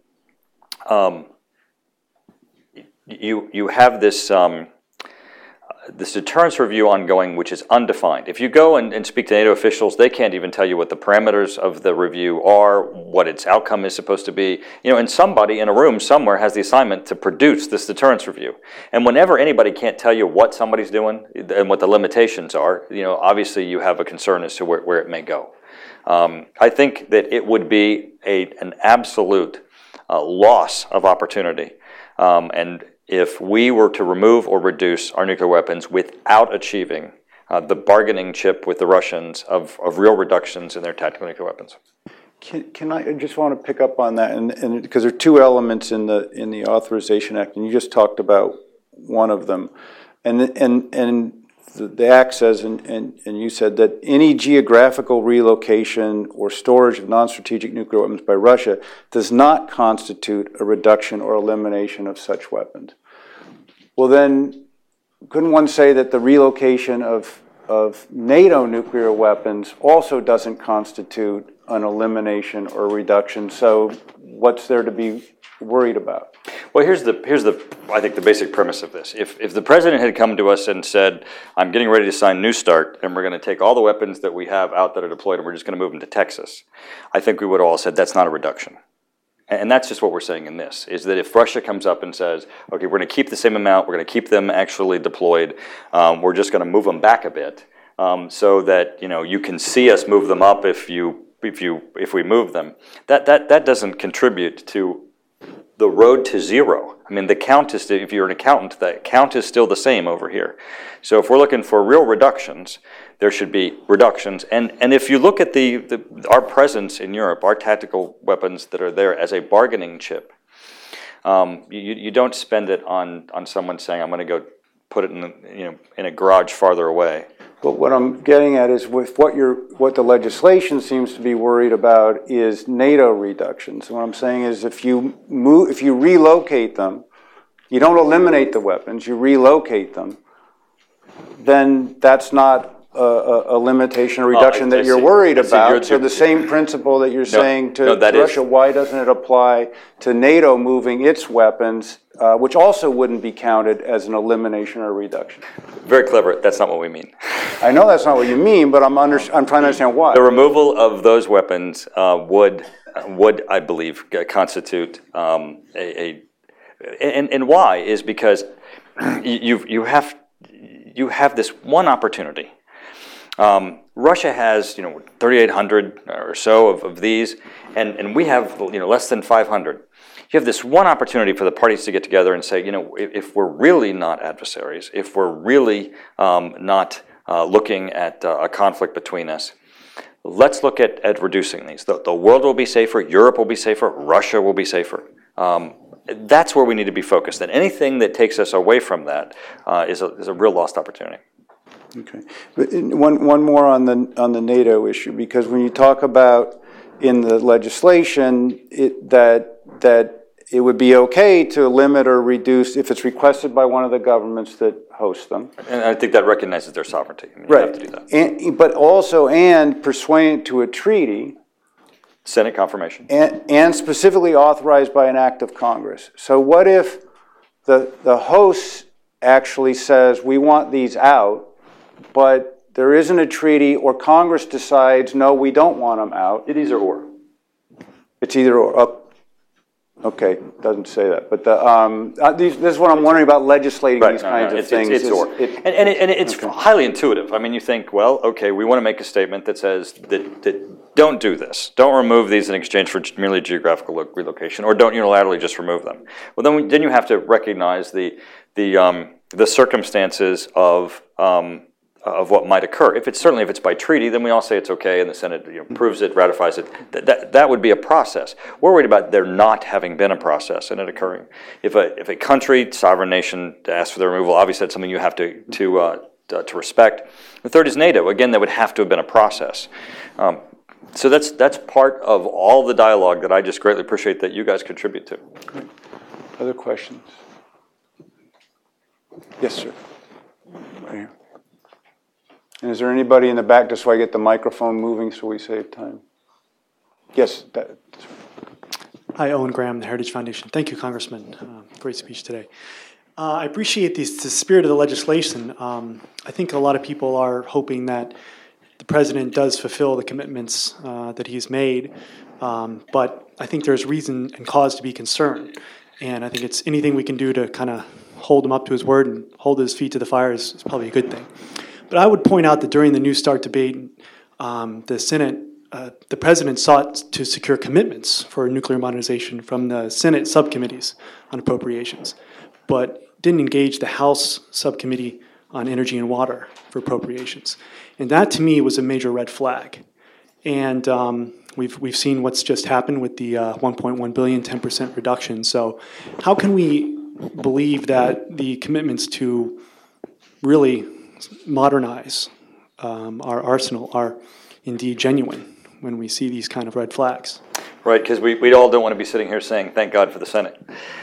you have this deterrence review ongoing, which is undefined. If you go and speak to NATO officials, they can't even tell you what the parameters of the review are, what its outcome is supposed to be. And somebody in a room somewhere has the assignment to produce this deterrence review. And whenever anybody can't tell you what somebody's doing and what the limitations are, obviously you have a concern as to where it may go. I think that it would be an absolute loss of opportunity. And if we were to remove or reduce our nuclear weapons without achieving the bargaining chip with the Russians of real reductions in their tactical nuclear weapons. Can I just want to pick up on that, and because there are two elements in the Authorization Act, and you just talked about one of them, and the Act says, and you said that any geographical relocation or storage of non-strategic nuclear weapons by Russia does not constitute a reduction or elimination of such weapons. Well, then, couldn't one say that the relocation of NATO nuclear weapons also doesn't constitute an elimination or reduction? So what's there to be worried about? Well, here's I think the basic premise of this. If the president had come to us and said, I'm getting ready to sign New START, and we're going to take all the weapons that we have out that are deployed and we're just going to move them to Texas, I think we would have all said that's not a reduction. And that's just what we're saying in this, is that if Russia comes up and says, okay, we're going to keep the same amount, we're going to keep them actually deployed, we're just going to move them back a bit, so that you can see us move them up if we move them, that doesn't contribute to the road to zero I mean, the count is, if you're an accountant, the count is still the same over here. So if we're looking for real reductions, there should be reductions. And if you look at our presence in Europe, our tactical weapons that are there as a bargaining chip, you don't spend it on someone saying, I'm going to go put it in a garage farther away. But what I'm getting at is with what the legislation seems to be worried about is NATO reductions. What I'm saying is if you relocate them, you don't eliminate the weapons, you relocate them, then that's not a limitation or reduction that you're worried about. So the same principle that you're saying to Russia, why doesn't it apply to NATO moving its weapons, which also wouldn't be counted as an elimination or reduction? Very clever. That's not what we mean. I know that's not what you mean, but I'm trying to understand why. The removal of those weapons would I believe constitute and why is because you have this one opportunity. Russia has 3,800 or so of these, and we have less than 500. You have this one opportunity for the parties to get together and say, if we're really not adversaries, if we're really not looking at a conflict between us, let's look at reducing these. The world will be safer, Europe will be safer, Russia will be safer. That's where we need to be focused, and anything that takes us away from that is a real lost opportunity. Okay, but one more on the NATO issue, because when you talk about in the legislation that it would be okay to limit or reduce if it's requested by one of the governments that host them. And I think that recognizes their sovereignty. I mean, right. You have to do that. But also pursuant to a treaty. Senate confirmation. And specifically authorized by an act of Congress. So what if the host actually says, we want these out, but there isn't a treaty, or Congress decides, no, we don't want them out. It's either or. It's either or. Okay, doesn't say that. But this is what I'm wondering about legislating these kinds of things. It's or. And it's highly intuitive. I mean, you think, well, okay, we want to make a statement that says that don't do this. Don't remove these in exchange for merely geographical relocation, or don't unilaterally just remove them. Well, then you have to recognize the circumstances of what might occur. If it's by treaty, then we all say it's okay, and the Senate approves it, ratifies it. That would be a process. We're worried about there not having been a process and it occurring. If a country, sovereign nation, asks for the removal, obviously that's something you have to respect. The third is NATO. Again, there would have to have been a process. So that's part of all the dialogue that I just greatly appreciate that you guys contribute to. Other questions? Yes, sir. Right here. And is there anybody in the back, just so I get the microphone moving so we save time? Yes. Hi, Owen Graham, the Heritage Foundation. Thank you, Congressman. Great speech today. I appreciate the spirit of the legislation. I think a lot of people are hoping that the President does fulfill the commitments that he's made, but I think there's reason and cause to be concerned. And I think it's anything we can do to kind of hold him up to his word and hold his feet to the fire is probably a good thing. But I would point out that during the New START debate, the Senate, the President sought to secure commitments for nuclear modernization from the Senate subcommittees on appropriations, but didn't engage the House subcommittee on energy and water for appropriations. And that, to me, was a major red flag. And we've seen what's just happened with the 1.1 billion, 10% reduction. So how can we believe that the commitments to really modernize our arsenal are indeed genuine when we see these kind of red flags? Right, because we all don't want to be sitting here saying, thank God for the Senate.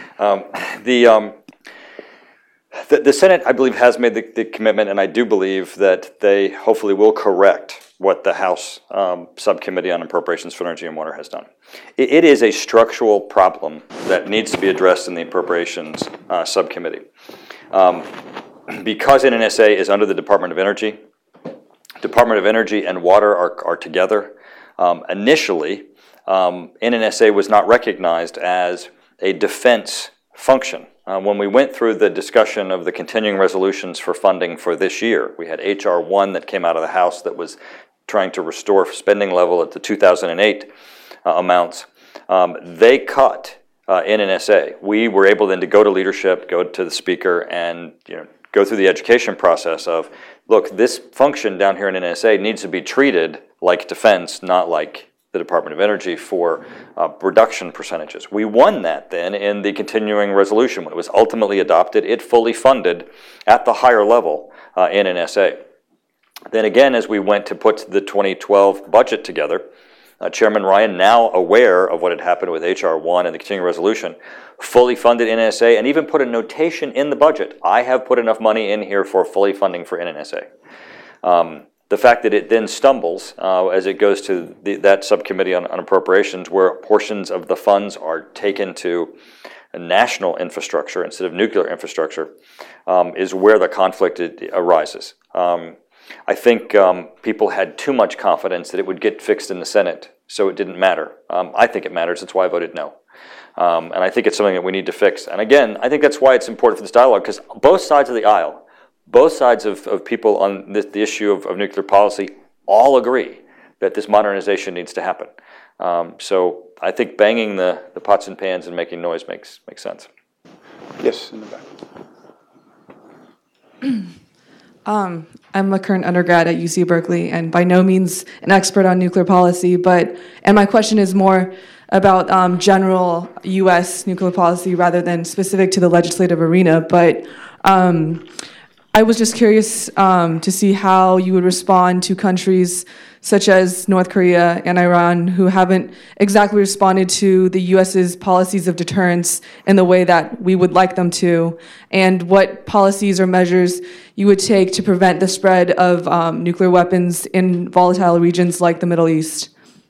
The Senate, I believe, has made the commitment, and I do believe that they hopefully will correct what the House Subcommittee on Appropriations for Energy and Water has done. It is a structural problem that needs to be addressed in the Appropriations Subcommittee. Because NNSA is under the Department of Energy and Water are together. Initially, NNSA was not recognized as a defense function. When we went through the discussion of the continuing resolutions for funding for this year, we had H.R. 1 that came out of the House that was trying to restore spending level at the 2008 amounts. They cut in NSA. We were able then to go to leadership, go to the speaker, and go through the education process of, look, this function down here in NSA needs to be treated like defense, not like the Department of Energy for reduction percentages. We won that then in the continuing resolution. When it was ultimately adopted, it fully funded at the higher level in NSA. Then again, as we went to put the 2012 budget together, Chairman Ryan, now aware of what had happened with H.R. 1 and the continuing resolution, fully funded NSA and even put a notation in the budget. I have put enough money in here for fully funding for NNSA. The fact that it then stumbles as it goes to that subcommittee on appropriations, where portions of the funds are taken to national infrastructure instead of nuclear infrastructure, is where the conflict arises. I think people had too much confidence that it would get fixed in the Senate, so it didn't matter. I think it matters. That's why I voted no. And I think it's something that we need to fix. And again, I think that's why it's important for this dialogue, because both sides of the aisle, both sides of people on the issue of nuclear policy all agree that this modernization needs to happen. So I think banging the pots and pans and making noise makes sense. Yes, in the back. I'm a current undergrad at UC Berkeley and by no means an expert on nuclear policy, and my question is more about general U.S. nuclear policy rather than specific to the legislative arena. But I was just curious to see how you would respond to countries such as North Korea and Iran, who haven't exactly responded to the U.S.'s policies of deterrence in the way that we would like them to, and what policies or measures you would take to prevent the spread of nuclear weapons in volatile regions like the Middle East.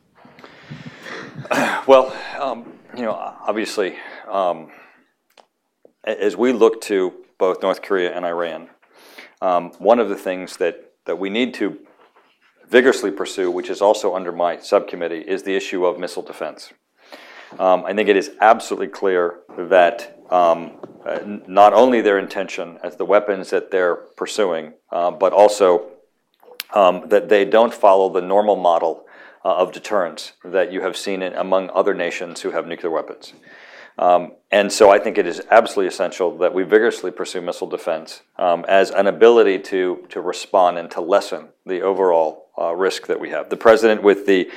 Well, obviously, as we look to both North Korea and Iran, one of the things that we need to vigorously pursue, which is also under my subcommittee, is the issue of missile defense. I think it is absolutely clear that not only their intention as the weapons that they're pursuing, but also that they don't follow the normal model of deterrence that you have seen among other nations who have nuclear weapons. And so I think it is absolutely essential that we vigorously pursue missile defense as an ability to respond and to lessen the overall risk that we have. The president, with the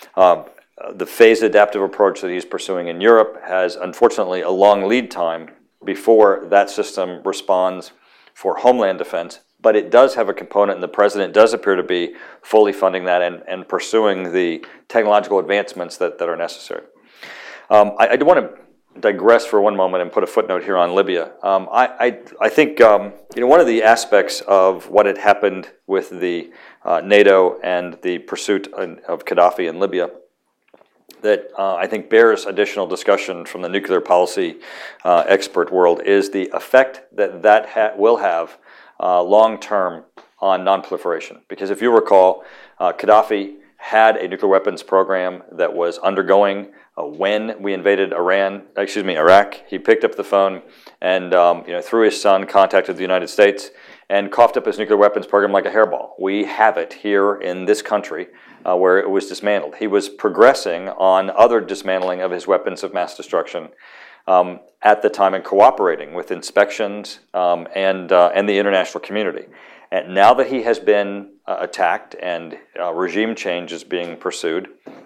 phased adaptive approach that he's pursuing in Europe, has unfortunately a long lead time before that system responds for homeland defense, but it does have a component, and the president does appear to be fully funding that and pursuing the technological advancements that are necessary. I do want to digress for one moment and put a footnote here on Libya. I think one of the aspects of what had happened with the NATO and the pursuit of Gaddafi in Libya that I think bears additional discussion from the nuclear policy expert world is the effect that will have long-term on non-proliferation. Because if you recall, Gaddafi had a nuclear weapons program that was undergoing when we invaded Iraq. He picked up the phone and through his son contacted the United States and coughed up his nuclear weapons program like a hairball. We have it here in this country where it was dismantled. He was progressing on other dismantling of his weapons of mass destruction at the time and cooperating with inspections and the international community. And now that he has been attacked and regime change is being pursued,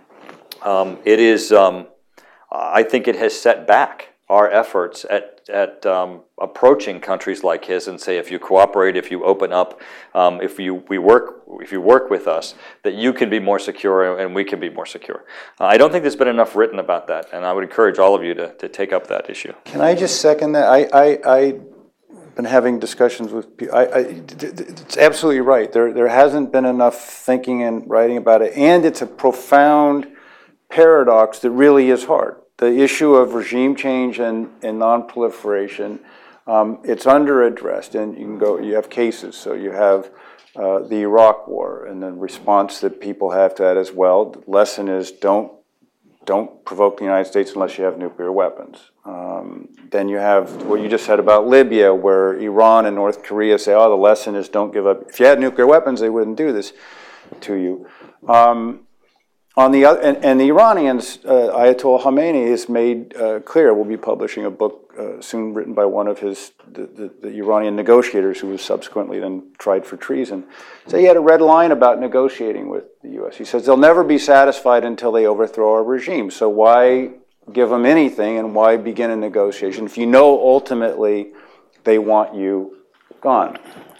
it is, I think it has set back our efforts at approaching countries like his and say, if you cooperate, if you open up, if you work with us, that you can be more secure and we can be more secure. I don't think there's been enough written about that, and I would encourage all of you to take up that issue. Can I just second that? I've been having discussions with people. It's absolutely right. There hasn't been enough thinking and writing about it, and it's a profound paradox that really is hard. The issue of regime change and non-proliferation, it's under-addressed, and you have cases. So you have the Iraq War and the response that people have to that as well. The lesson is don't provoke the United States unless you have nuclear weapons. Then you have what you just said about Libya, where Iran and North Korea say, the lesson is don't give up. If you had nuclear weapons, they wouldn't do this to you. On the other, and the Iranians, Ayatollah Khamenei has made clear, we'll be publishing a book soon written by one of the Iranian negotiators who was subsequently then tried for treason. So he had a red line about negotiating with the U.S. He says they'll never be satisfied until they overthrow our regime. So why give them anything and why begin a negotiation if you know ultimately they want you gone?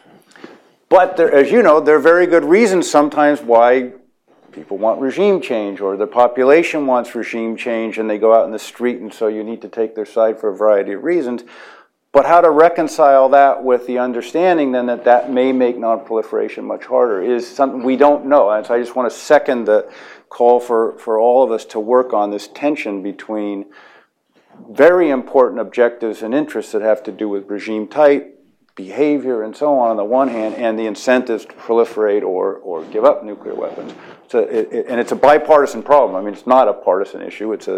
But there, as you know, there are very good reasons sometimes why people want regime change, or the population wants regime change and they go out in the street, and so you need to take their side for a variety of reasons. But how to reconcile that with the understanding then that that may make non-proliferation much harder is something we don't know. And so I just want to second the call for all of us to work on this tension between very important objectives and interests that have to do with regime type, behavior, and so on the one hand, and the incentives to proliferate or give up nuclear weapons. So and it's a bipartisan problem. I mean, it's not a partisan issue. It's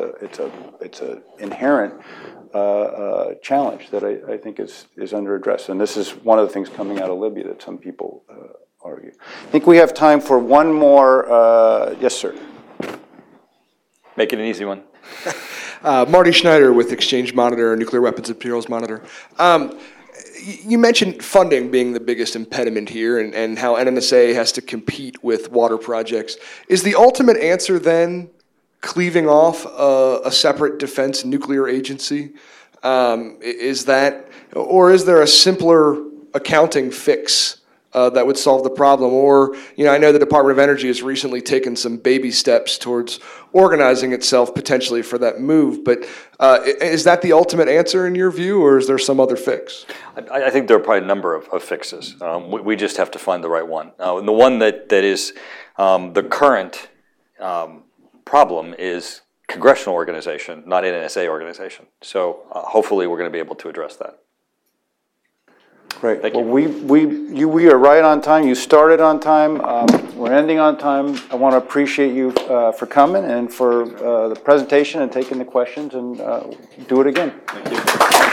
a inherent challenge that I think is under address. And this is one of the things coming out of Libya that some people argue. I think we have time for one more. Yes, sir. Make it an easy one. Marty Schneider with Exchange Monitor, Nuclear Weapons Materials Monitor. You mentioned funding being the biggest impediment here and how NNSA has to compete with water projects. Is the ultimate answer then cleaving off a separate defense nuclear agency? Is that, or is there a simpler accounting fix that would solve the problem? Or, I know the Department of Energy has recently taken some baby steps towards organizing itself potentially for that move, but is that the ultimate answer in your view, or is there some other fix? I think there are probably a number of fixes. We just have to find the right one. And the one that is the current problem is congressional organization, not NNSA organization. So hopefully we're going to be able to address that. Great. Thank well, you. We are right on time. You started on time. We're ending on time. I want to appreciate you for coming and for the presentation and taking the questions, and do it again. Thank you.